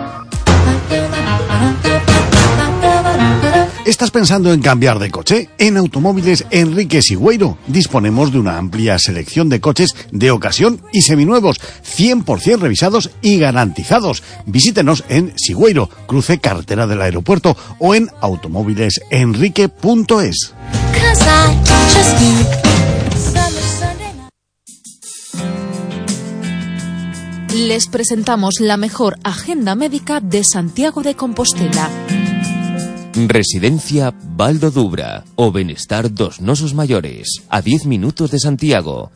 ¿Estás pensando en cambiar de coche? En Automóviles Enrique Sigüeiro disponemos de una amplia selección de coches de ocasión y seminuevos, 100% revisados y garantizados. Visítenos en Sigüeiro, cruce carretera del aeropuerto, o en automóvilesenrique.es. Les presentamos la mejor agenda médica de Santiago de Compostela. Residencia Baldo Dubra, o benestar dos nosos maiores, a 10 minutos de Santiago.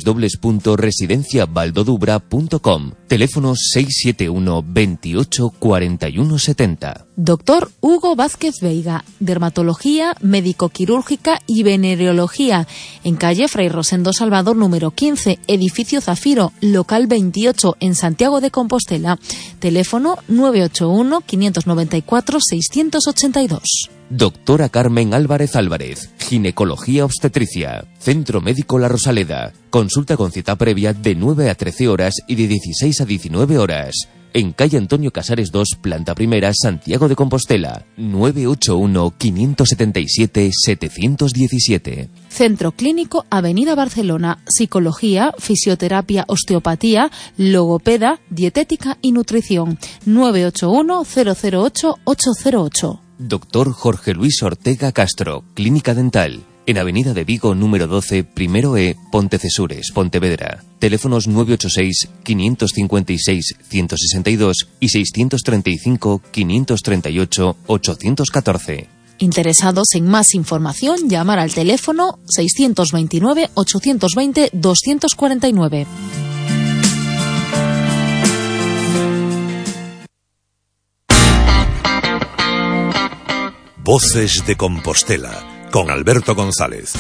www.residenciabaldodubra.com. Teléfono 671 28 41 70. Doctor Hugo Vázquez Veiga, dermatología, médico-quirúrgica y venereología, en calle Fray Rosendo Salvador número 15, edificio Zafiro, local 28, en Santiago de Compostela. Teléfono 981 594 682. Doctora Carmen Álvarez Álvarez, ginecología obstetricia, Centro Médico La Rosaleda. Consulta con cita previa de 9 a 13 horas y de 16 a 19 horas. En calle Antonio Casares 2, planta primera, Santiago de Compostela. 981 577 717. Centro Clínico Avenida Barcelona. Psicología, fisioterapia, osteopatía, logopeda, dietética y nutrición. 981 008 808. Doctor Jorge Luis Ortega Castro, Clínica Dental. En Avenida de Vigo, número 12, primero E, Pontecesures, Pontevedra. Teléfonos 986 556 162 y 635 538 814. Interesados en más información, llamar al teléfono 629 820 249. Voces de Compostela, con Alberto González.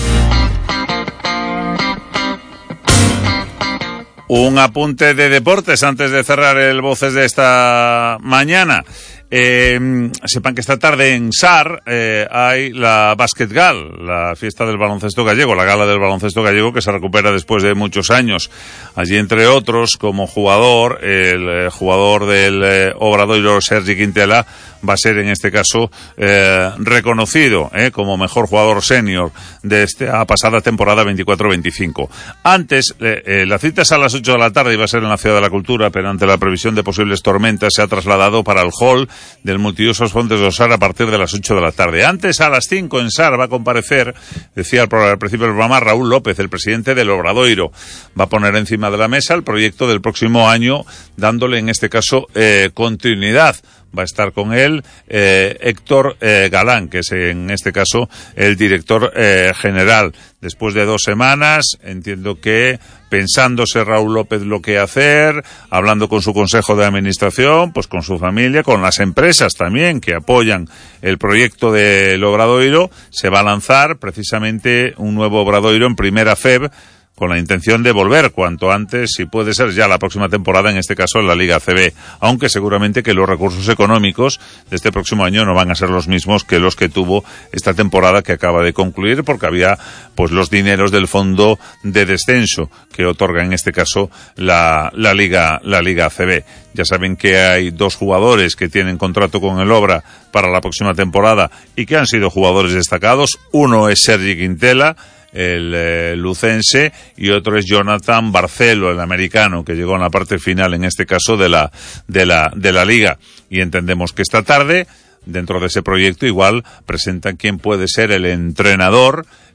Un apunte de deportes antes de cerrar el Voces de esta mañana. Sepan que esta tarde en SAR hay la Basket Gal, la fiesta del baloncesto gallego, la gala del baloncesto gallego que se recupera después de muchos años. Allí, entre otros, como jugador, el jugador del Obradoiro, Sergi Quintela, va a ser en este caso reconocido como mejor jugador senior de esta pasada temporada 24-25. Antes, la cita es a las 8 de la tarde y va a ser en la Ciudad de la Cultura, pero ante la previsión de posibles tormentas se ha trasladado para el hall del multiusos Fontes do Sar a partir de las 8 de la tarde. Antes, a las 5 en SAR va a comparecer, decía al principio del programa, Raúl López, el presidente del Obradoiro. Va a poner encima de la mesa el proyecto del próximo año, dándole en este caso continuidad. Va a estar con él Héctor Galán, que es en este caso el director general. Después de 2 semanas, entiendo que pensándose Raúl López lo que hacer, hablando con su consejo de administración, pues con su familia, con las empresas también que apoyan el proyecto del Obradoiro, se va a lanzar precisamente un nuevo Obradoiro en primera FEB, con la intención de volver cuanto antes, si puede ser ya la próxima temporada, en este caso en la Liga ACB, aunque seguramente que los recursos económicos de este próximo año no van a ser los mismos que los que tuvo esta temporada que acaba de concluir, porque había pues los dineros del fondo de descenso que otorga en este caso la Liga ACB. Ya saben que hay 2 jugadores que tienen contrato con el Obra para la próxima temporada y que han sido jugadores destacados. Uno es Sergi Quintela, el lucense, y otro es Jonathan Barcelo, el americano, que llegó en la parte final, en este caso, de la liga. Y entendemos que esta tarde, dentro de ese proyecto, igual presentan quién puede ser el entrenador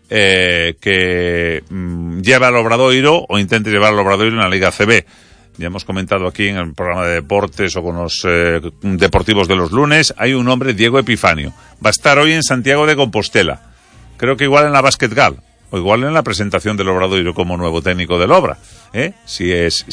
que lleva al Obradoiro o intente llevar al Obradoiro en la Liga CB. Ya hemos comentado aquí en el programa de deportes o con los deportivos de los lunes, hay un hombre, Diego Epifanio. Va a estar hoy en Santiago de Compostela. Creo que igual en la Basket Gal, o igual en la presentación del Obradoiro como nuevo técnico del Obra, si es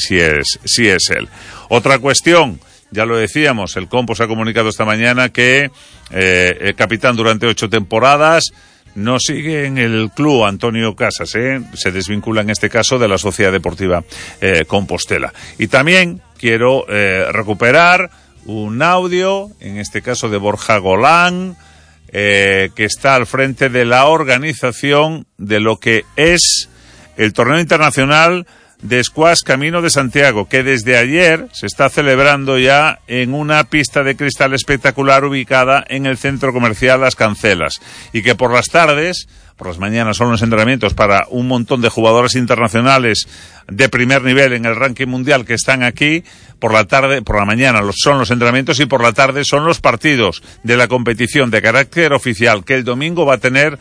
él. Otra cuestión, ya lo decíamos, el Compos ha comunicado esta mañana que el capitán durante 8 temporadas no sigue en el club, Antonio Casas, se desvincula en este caso de la Sociedad Deportiva Compostela. Y también quiero recuperar un audio, en este caso de Borja Golán, que está al frente de la organización de lo que es el torneo internacional de squash Camino de Santiago, que desde ayer se está celebrando ya en una pista de cristal espectacular ubicada en el centro comercial Las Cancelas, y que por las tardes, por las mañanas son los entrenamientos para un montón de jugadores internacionales de primer nivel en el ranking mundial que están aquí. Por la mañana son los entrenamientos y por la tarde son los partidos de la competición de carácter oficial, que el domingo va a tener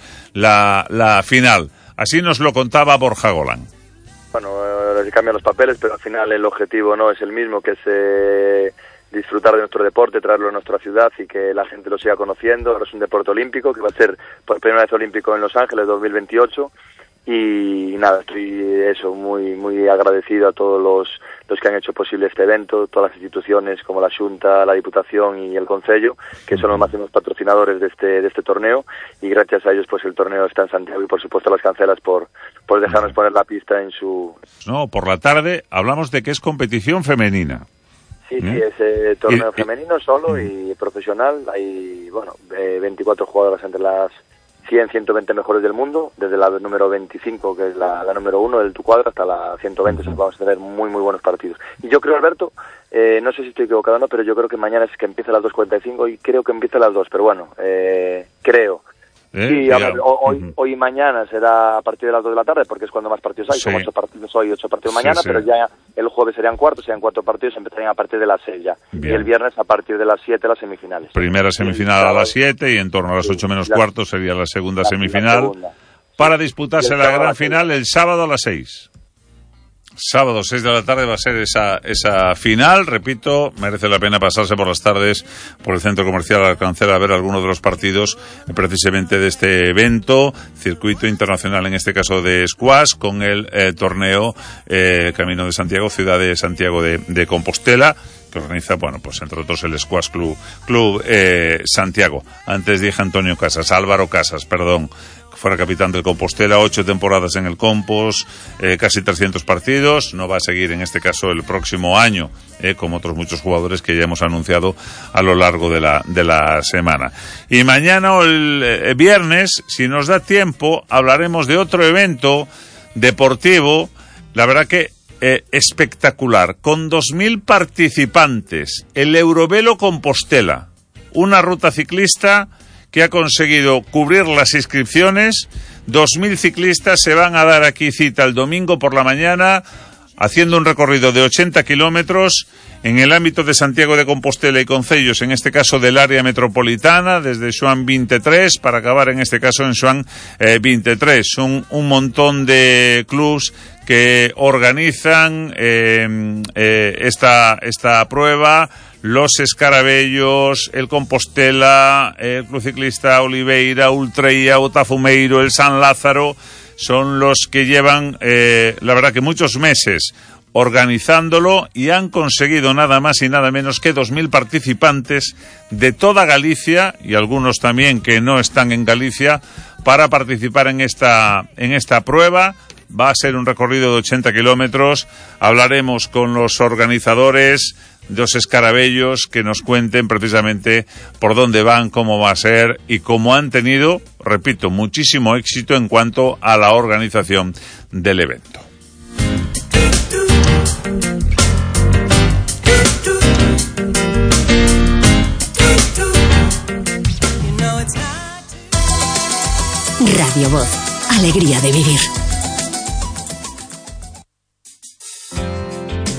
la final. Así nos lo contaba Borja Golán. Bueno, se cambian los papeles, pero al final el objetivo no es el mismo, que es disfrutar de nuestro deporte, traerlo a nuestra ciudad y que la gente lo siga conociendo. Ahora es un deporte olímpico, que va a ser por primera vez olímpico en Los Ángeles 2028. Y nada, estoy muy muy agradecido a todos los que han hecho posible este evento, todas las instituciones como la Xunta, la Diputación y el Concello, que son los máximos patrocinadores de este torneo, y gracias a ellos pues el torneo está en Santiago, y por supuesto a Las Cancelas por dejarnos poner la pista en su... No, por la tarde hablamos de que es competición femenina. Sí, es torneo femenino solo y profesional. Hay 24 jugadoras entre las 120 mejores del mundo, desde la número 25, que es la número 1 del tu cuadro, hasta la 120, vamos a tener muy muy buenos partidos. Y yo creo, Alberto, no sé si estoy equivocado o no, pero yo creo que mañana es que empieza a las 2:45 y creo que empieza a las 2, pero bueno, creo. Sí, hoy y mañana será a partir de las 2 de la tarde, porque es cuando más partidos hay, como 8 partidos hoy, 8 partidos mañana, pero ya el jueves serían 4 partidos, empezarían a partir de las 6 ya. Bien. Y el viernes a partir de las 7 las semifinales. Primera semifinal a las 7 y en torno a las 8 menos cuarto sería la segunda semifinal, para disputarse la gran final el sábado a las 6. Sábado 6 de la tarde va a ser esa final. Repito, merece la pena pasarse por las tardes por el centro comercial Alcancel a ver algunos de los partidos precisamente de este evento, circuito internacional en este caso de squash, con el torneo Camino de Santiago, Ciudad de Santiago de Compostela, que organiza, pues entre otros el Squash Club Santiago. Antes dije Álvaro Casas, fuera capitán del Compostela, 8 temporadas en el Compos, casi 300 partidos. No va a seguir en este caso el próximo año, como otros muchos jugadores que ya hemos anunciado a lo largo de la semana. Y mañana o el viernes, si nos da tiempo, hablaremos de otro evento deportivo, la verdad que espectacular, con 2.000 participantes, el Eurovelo Compostela, una ruta ciclista que ha conseguido cubrir las inscripciones. 2.000 ciclistas se van a dar aquí cita el domingo por la mañana, haciendo un recorrido de 80 kilómetros en el ámbito de Santiago de Compostela y concellos, en este caso del área metropolitana, desde Xoán 23 para acabar en este caso en Xoán 23. Un montón de clubs que organizan esta prueba. Los Escarabellos, el Compostela, el Club Ciclista Oliveira, Ultreia, Botafumeiro, el San Lázaro, son los que llevan, la verdad que muchos meses organizándolo, y han conseguido nada más y nada menos que 2.000 participantes de toda Galicia, y algunos también que no están en Galicia, para participar en esta prueba. Va a ser un recorrido de 80 kilómetros. Hablaremos con los organizadores de los Escarabellos, que nos cuenten precisamente por dónde van, cómo va a ser y cómo han tenido, repito, muchísimo éxito en cuanto a la organización del evento. Radio Voz, alegría de vivir.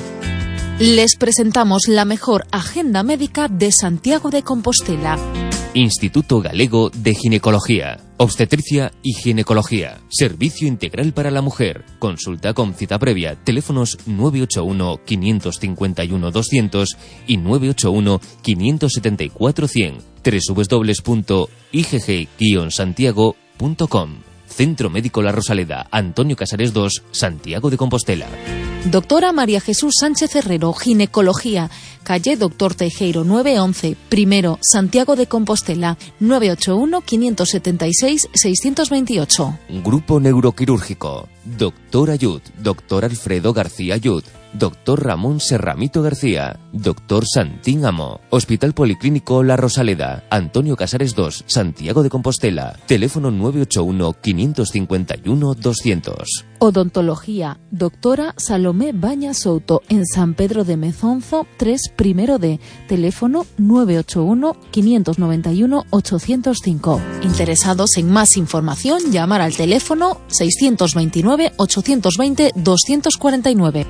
Les presentamos la mejor agenda médica de Santiago de Compostela. Instituto Galego de Ginecología, Obstetricia y Ginecología. Servicio integral para la mujer. Consulta con cita previa. Teléfonos 981 551 200 y 981 574 100. www.igg-santiago.com. Centro Médico La Rosaleda, Antonio Casares 2, Santiago de Compostela. Doctora María Jesús Sánchez Herrero, Ginecología, calle Doctor Teijeiro 911, primero, Santiago de Compostela, 981-576-628. Grupo Neuroquirúrgico, Doctor Ayud, Doctor Alfredo García Ayud, Doctor Ramón Serramito García, Doctor Santín Amo, Hospital Policlínico La Rosaleda, Antonio Casares 2, Santiago de Compostela, teléfono 981-551-200. Odontología, doctora Salomé Baña Souto, en San Pedro de Mezonzo, 3 primero D, teléfono 981-591-805. Interesados en más información, llamar al teléfono 629-820-249.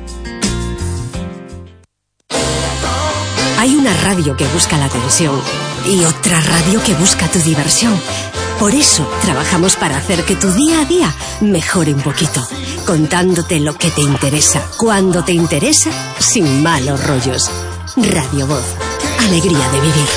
Hay una radio que busca la atención y otra radio que busca tu diversión. Por eso trabajamos para hacer que tu día a día mejore un poquito, contándote lo que te interesa, cuando te interesa, sin malos rollos. Radio Voz, alegría de vivir.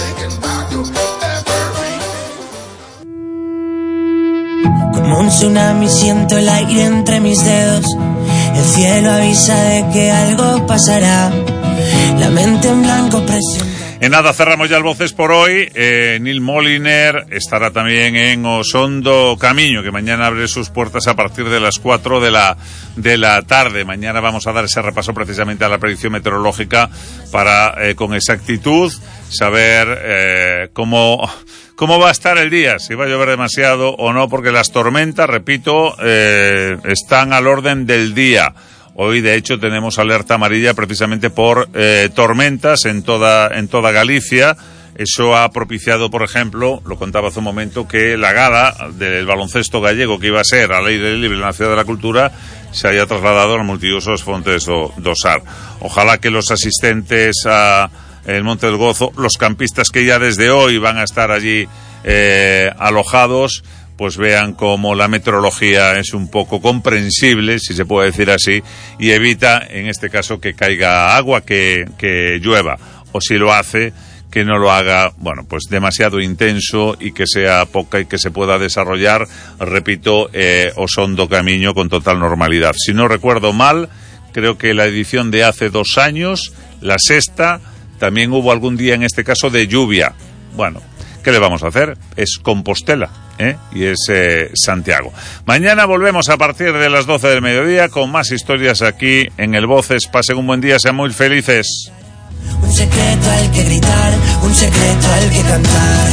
Como un tsunami siento el aire entre mis dedos. El cielo avisa de que algo pasará. La mente en blanco presiona. En nada, cerramos ya el Voces por hoy. Neil Moliner estará también en Osondo Camiño, que mañana abre sus puertas a partir de las 4 de la tarde. Mañana vamos a dar ese repaso precisamente a la predicción meteorológica para, con exactitud, saber cómo va a estar el día, si va a llover demasiado o no, porque las tormentas, repito, están al orden del día. Hoy, de hecho, tenemos alerta amarilla precisamente por tormentas en toda Galicia. Eso ha propiciado, por ejemplo, lo contaba hace un momento, que la gala del baloncesto gallego, que iba a ser al aire libre en la Ciudad de la Cultura, se haya trasladado al multiusos Fontes do Sar. Ojalá que los asistentes a el Monte del Gozo, los campistas que ya desde hoy van a estar allí alojados, pues vean cómo la meteorología es un poco comprensible, si se puede decir así, y evita, en este caso, que caiga agua, que llueva, o si lo hace, que no lo haga, bueno, pues demasiado intenso y que sea poca y que se pueda desarrollar, repito, Osondo Camiño con total normalidad. Si no recuerdo mal, creo que la edición de hace 2 años, la sexta, también hubo algún día, en este caso, de lluvia. Bueno, ¿qué le vamos a hacer? Es Compostela, y es Santiago. Mañana volvemos a partir de las 12 del mediodía con más historias aquí en el Voces. Pasen un buen día, sean muy felices. Un secreto al que gritar, un secreto al que cantar.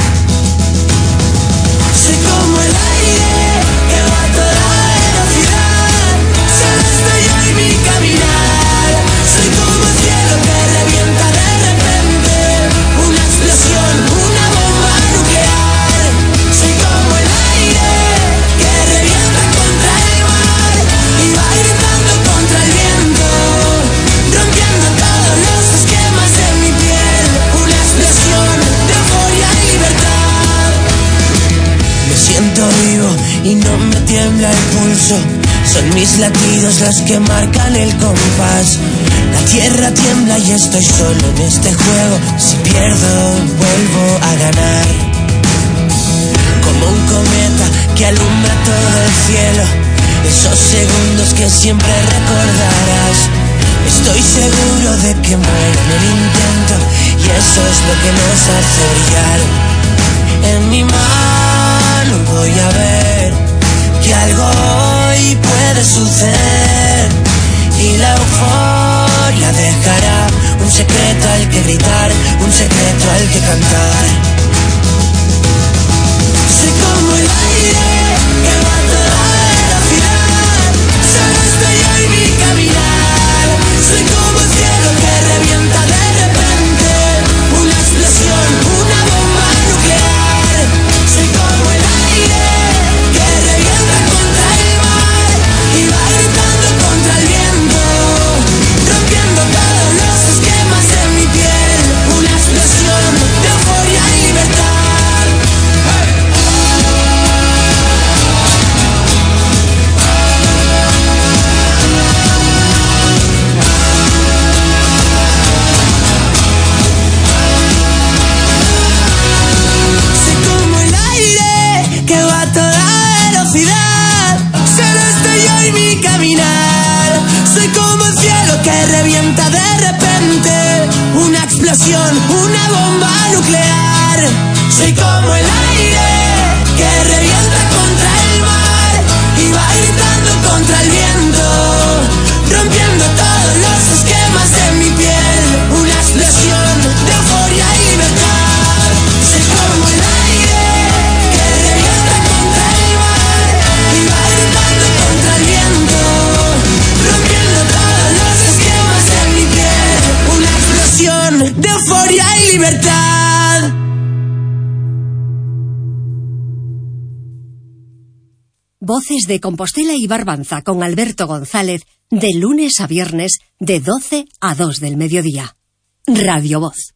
Soy como el aire que va a toda velocidad. Solo estoy yo y mi caminar. Soy como el cielo que revienta de repente. Una explosión, una bomba nuclear. Soy como el aire que revienta contra el mar y va gritando contra el viento, rompiendo todos los esquemas de mi piel. Una explosión de euforia y libertad. Me siento vivo y no me tiembla el pulso. Son mis latidos los que marcan el compás. La tierra tiembla y estoy solo en este juego. Si pierdo, vuelvo a ganar. Como un cometa que alumbra todo el cielo. Esos segundos que siempre recordarás. Estoy seguro de que muero en el intento y eso es lo que nos hace brillar. En mi mano voy a ver que algo hoy puede suceder y la euforia dejará un secreto al que gritar, un secreto al que cantar. Soy como el aire que va a toda velocidad. Solo estoy yo y mi caminar. Soy como el cielo que revienta de repente. Una explosión, una bomba nuclear. Soy como el aire que revienta contra el mar y va gritando contra el viento, rompiendo todos los esquemas de mi piel. Una explosión de euforia y explosión, una bomba nuclear. Soy como el aire que revienta contra el mar y va gritando contra el viento, rompiendo todos los esquemas de mi piel. Una explosión de euforia y libertad. Soy como el aire que revienta contra el mar y va gritando contra el viento, rompiendo todos los esquemas de mi piel. Una explosión de euforia y libertad. Voces de Compostela y Barbanza con Alberto González, de lunes a viernes, de 12 a 2 del mediodía. Radio Voz.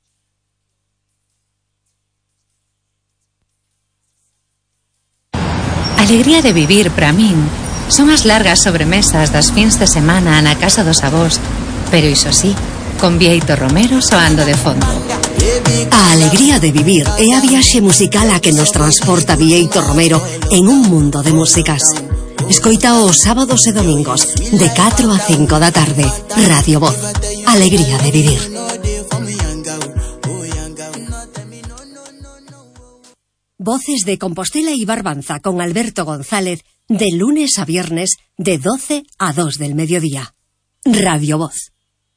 Alegría de vivir para min son as largas sobremesas das fins de semana na casa dos avós, pero iso sí, con Bieito Romero soando de fondo. A alegría de vivir é a viaxe musical a que nos transporta Bieito Romero en un mundo de músicas. Escoita os sábados e domingos de 4 a 5 da tarde. Radio Voz. Alegría de vivir. Voces de Compostela y Barbanza con Alberto González, de lunes a viernes, de 12 a 2 del mediodía. Radio Voz.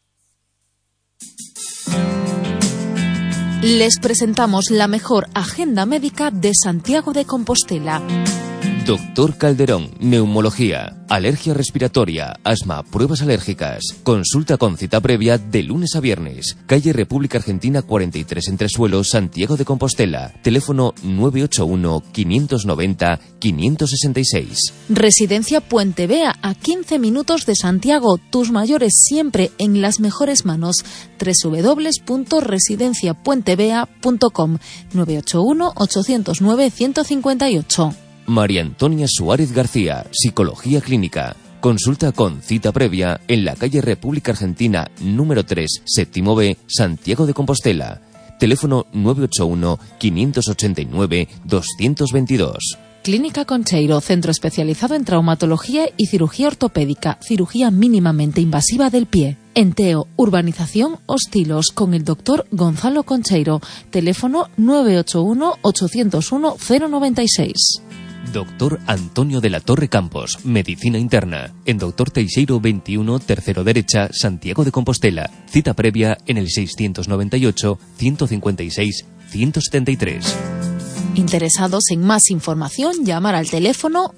Les presentamos la mejor agenda médica de Santiago de Compostela. Doctor Calderón, neumología, alergia respiratoria, asma, pruebas alérgicas. Consulta con cita previa de lunes a viernes. Calle República Argentina 43 Entresuelos, Santiago de Compostela. Teléfono 981-590-566. Residencia Puente Vea, a 15 minutos de Santiago. Tus mayores siempre en las mejores manos. www.residenciapuentevea.com 981-809-158. María Antonia Suárez García, Psicología Clínica. Consulta con cita previa en la calle República Argentina número 3, séptimo B, Santiago de Compostela. Teléfono 981-589-222. Clínica Concheiro, centro especializado en traumatología y cirugía ortopédica, cirugía mínimamente invasiva del pie. Enteo, urbanización Hostilos, con el doctor Gonzalo Concheiro. Teléfono 981-801-096. Doctor Antonio de la Torre Campos, Medicina Interna, en Doctor Teixeiro 21, tercero derecha, Santiago de Compostela. Cita previa en el 698-156-173. Interesados en más información, llamar al teléfono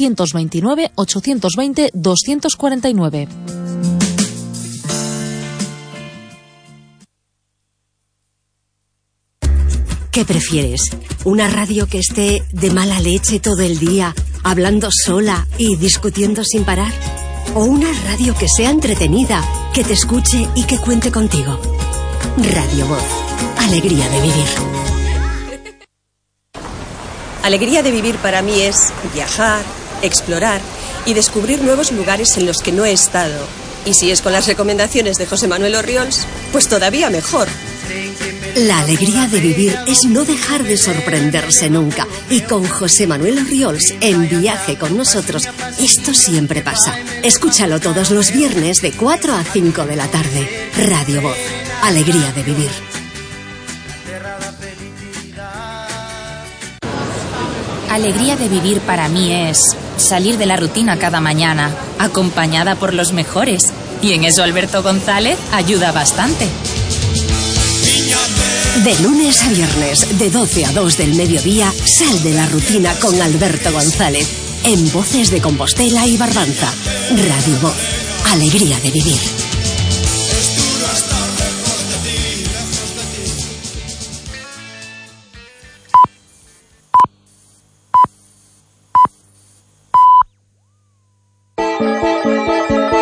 629-820-249. ¿Qué prefieres? ¿Una radio que esté de mala leche todo el día, hablando sola y discutiendo sin parar? ¿O una radio que sea entretenida, que te escuche y que cuente contigo? Radio Voz. Alegría de vivir. Alegría de vivir para mí es viajar, explorar y descubrir nuevos lugares en los que no he estado. Y si es con las recomendaciones de José Manuel Orriols, pues todavía mejor. La alegría de vivir es no dejar de sorprenderse nunca. Y con José Manuel Orriols en Viaje con nosotros, esto siempre pasa. Escúchalo todos los viernes de 4 a 5 de la tarde. Radio Voz. Alegría de vivir. Alegría de vivir para mí es salir de la rutina cada mañana, acompañada por los mejores. Y en eso Alberto González ayuda bastante. De lunes a viernes, de 12 a 2 del mediodía, sal de la rutina con Alberto González, en Voces de Compostela y Barbanza. Radio Voz. Alegría de vivir.